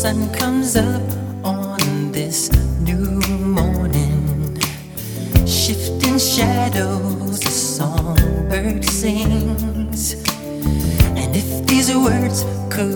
sun comes up on this new morning, shifting shadows, a songbird sings. And if these words could